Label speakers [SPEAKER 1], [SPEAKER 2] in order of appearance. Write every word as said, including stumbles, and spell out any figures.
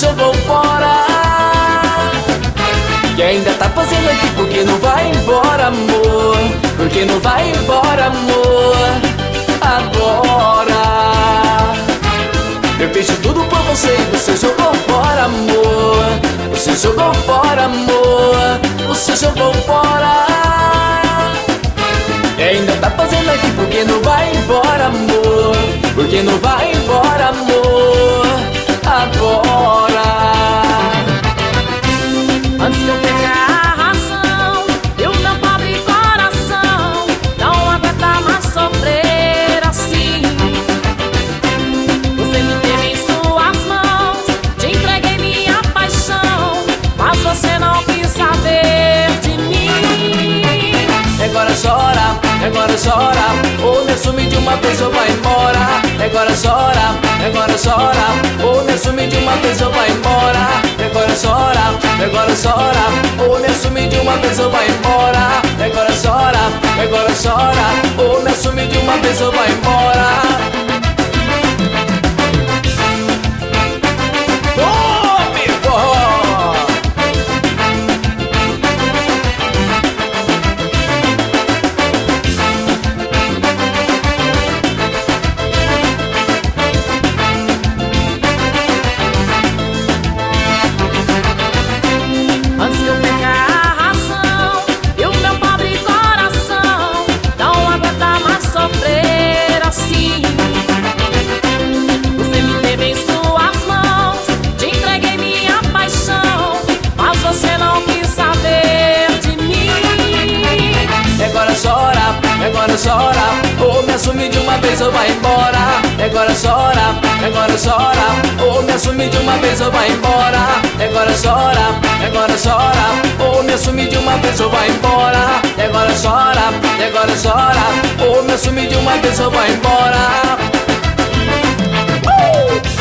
[SPEAKER 1] jogou fora. E ainda tá fazendo aqui porque não vai embora, amor. Porque não vai embora, amor. Agora eu fiz tudo por você e você jogou fora, amor. Você jogou fora, amor. Você jogou fora. E ainda tá fazendo aqui porque não vai embora, amor. Porque não vai embora, amor. Agora
[SPEAKER 2] antes que eu pegar a razão, e o meu pobre coração não aguenta mais sofrer assim. Você me teve em suas mãos, te entreguei minha paixão, mas você não quis saber de mim.
[SPEAKER 1] agora chora, agora chora, ou me assume de uma vez ou vai embora. Agora chora, agora chora, ou me assume de uma vez ou vai embora. Agora chora, agora chora, ou me assume de uma vez ou vai embora. Agora chora, agora chora, ou me assume de uma vez ou vai embora.
[SPEAKER 2] Antes que eu pegar a razão, e o meu pobre coração não aguenta mais sofrer assim. Você me teve em suas mãos, te entreguei minha paixão, mas você não quis saber de mim.
[SPEAKER 1] Agora chora, agora chora, ou me assume de uma vez ou vai embora. Agora chora, agora chora, ou me assume de uma vez ou vai embora. Agora chora, agora chora, ou me assume de uma vez ou vai embora. Agora chora, agora chora, ou me assume de uma vez ou vai embora. Uh!